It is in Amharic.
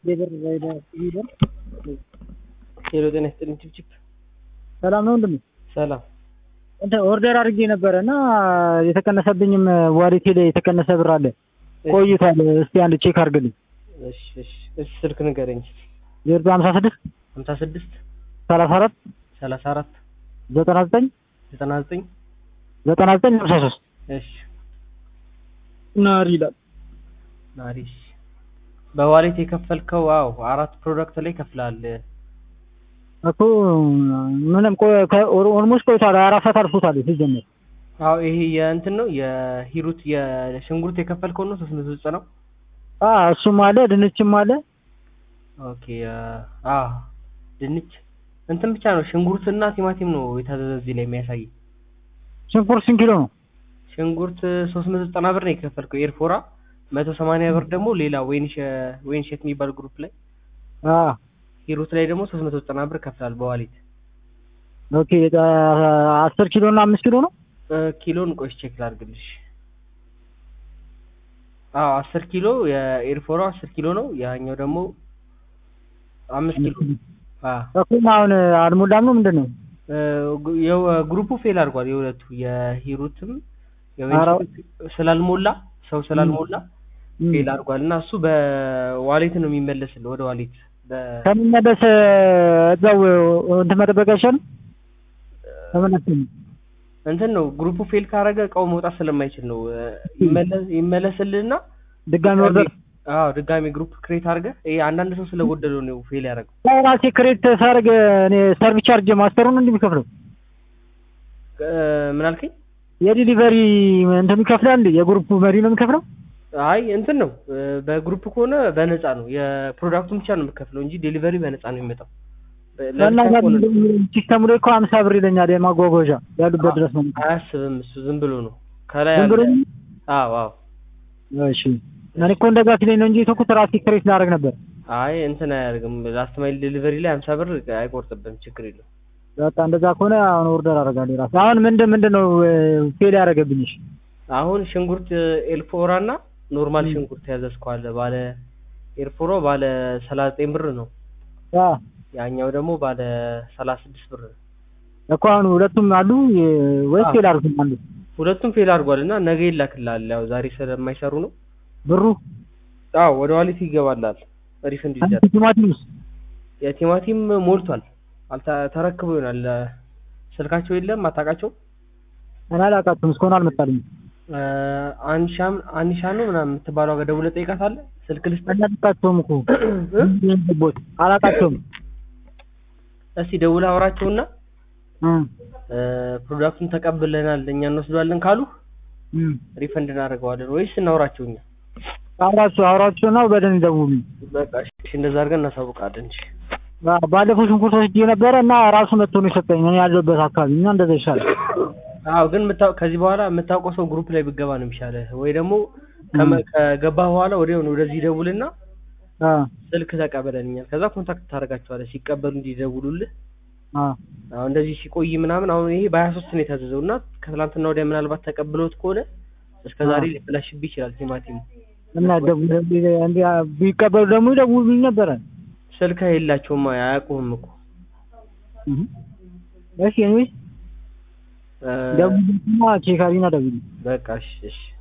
ሌበር ራይዳ ሊደር ሄሎ ጤና ይስጥልኝ ችፕ ሰላም ነው እንደምን ሰላም እንተ ኦርደር አድርጌ ነበርና የተቀነሰብኝም ዋሌቴ ላይ የተቀነሰ ብር አለ ቆይቷል። እስቲ አንድ ቼክ አድርግልኝ። እሺ ስልክ ንገረኝ። 056 56 34 34 99 99 99 53 እሺ ናሪ ይላል። ናሪሽ በዋሌት የከፈልከው? አዎ 4 ፕሮዳክት ላይ ከፍላል እኮ ምንም ኦልሞስት ቆይቷል። 4 ሰዓት አልፎታል ሲጀመር። አዎ ይሄ የእንትን ነው የሂሩት የሽንኩርት የከፈልከው ነው 390 ነው። እሱም አለ ድንችም አለ። ኦኬ ድንች እንትን ብቻ ነው ሽንኩርትና ቲማቲም ነው የታዘዘ እዚህ ላይ የሚያሳይ። ሽንኩርት ስንት ኪሎ ነው? ሽንኩርት 390 ብር ነው የከፈልከው ኤርፎራ 180 ብር ደግሞ ሌላ ወይንሸት የሚባል ግሩፕ ላይ ሂሩት ላይ ደግሞ 390 ብር ከፍላል በዋሌት። ኦኬ 10 ኪሎ እና 5 ኪሎ ነው ኪሎን ቆይ ቼክ ላድርግልሽ። 10 ኪሎ የኤርፎራ 10 ኪሎ ነው። ያኛው ደግሞ 5 ኪሎ እኮ አሁን አልሞላም ነው ምንድነው? ግሩፑ ፌል አድርጓል። የሁለቱ የሂሩትም ስላልሞላ ሰው ስላልሞላ ፌል አድርጓል እና እሱ በዋሌት ነው የሚመለስልህ ወደ ዋሌት ከሚመለስ እዛው እንትን መጠበቅ አይሻልም? እንትን ነው ግሩፑ ፌል ካረገ እቃው መውጣት ስለማይችል ነው ይመለስልህና ድጋሚ ኦርደር ድጋሚ ግሩፕ ክሬት አድርገህ ይሄ አንዳንድ ሰው ስለጎደለው ነው ፌል ያደረገው። ራሴ ክሬት ሳደርግ እኔ ሰርቪስ ቻርጅ ማስተሩን እንደሚከፍለው ምን አልከኝ? የዲሊቨሪ እንትን ይከፍላል እንዴ? የግሩፕ መሪ ነው የሚከፍለው? አይ እንትን ነው በግሩፕ ከሆነ በነፃ ነው የፕሮዳክቱን ብቻ ነው የምከፍለው እንጂ ዴሊቨሪ በነፃ ነው የሚመጣው። ሲስተሙ ላይ እኮ 50 ብር ይለኛል የማጓጓዣ ያሉበት ድረስ ነው። አያስብም እሱ ዝም ብሎ ነው ከላይ አዎ እሺ እኔ እኮ እንደዛ ሲለኝ ነው እንጂ የተኩት ራሴ ክሬት ላደርግ ነበር። አይ እንትን አያደርግም ላስት ማይል ዴሊቨሪ ላይ 50 ብር አይቆርጥብም ችግር የለውም። በቃ እንደዛ ከሆነ አሁን ኦርደር አደርጋለሁ ራሴ። አሁን ምንድነው ፌል ያደረገብኝ? አሁን ሽንኩርት ኤልፎራና ኖርማል ሽንኩርት ያዘዝኳለ ባለ ኤርፎሮ ባለ 39 ብር ነው። ያኛው ደግሞ ባለ 36 ብር ነው እኮ። አሁን ሁለቱም አሉ ወይስ ፌል አድርጓል? ሁለቱም ፌል አድርጓልና ነገ ይላክልሃል። ያው ዛሬ ስለማይሰሩ ነው ብሩ። ወደ ዋሌት ይገባላል ሪፈንድ ይደረግ። ቲማቲምስ? የቲማቲም ሞልቷል ተረክቦ ይሆናል። ስልካቸው የለም አታውቃቸው? እኔ አላውቃቸውም እስካሁን አልመጣልኝም። አንሻ ነው ምናምን የምትባለው ጋር ደውለህ ጠይቃታለህ። ስልክ ልስጥ አላውቃቸውም እኮ አላውቃቸውም። እስቲ ደውለህ አውራቸውና ፕሮዳክቱን ተቀብለናል እኛ እንወስደዋለን ካሉ ሪፈንድ እናደርገዋለን ወይስ እናውራቸው እኛ? አውራቸው ነው በደንብ ደውሉኝ። በቃ እሺ እንደዛ አድርገን እናሳውቃለን። እሺ ባለፈው ሽንኩርት ወስጄ ነበረ እና ራሱ መጥቶ ነው የሰጠኝ እኔ ያለሁበት አካባቢ እና እንደዛ ይሻላል። ግን ከዚህ በኋላ የምታውቀው ሰው ግሩፕ ላይ ብትገባ ነው የሚሻለው። ወይ ደግሞ ከገባህ በኋላ ወደዚህ ደውልና ስልክ ተቀበለኛል ከዛ ኮንታክት ታደርጋቸዋለህ ሲቀበሉ እንዲደውሉልህ። እንደዚህ ሲቆይ ምናምን አሁን ይሄ በ23 ነው የታዘዘውና ከትላንትና ወዲያ ምናልባት ተቀብሎት ከሆነ እስከዛሬ ሊበላሽብህ ይችላል ቲማቲሙ እና ቢቀበሉ ደግሞ ይደውሉልኝ ነበረ። ስልክ የላቸውም አያውቁህም እኮ። እሺ ደውሉልኝና ቼክ አድርጊና ደውሉልኝ። በቃ እሺ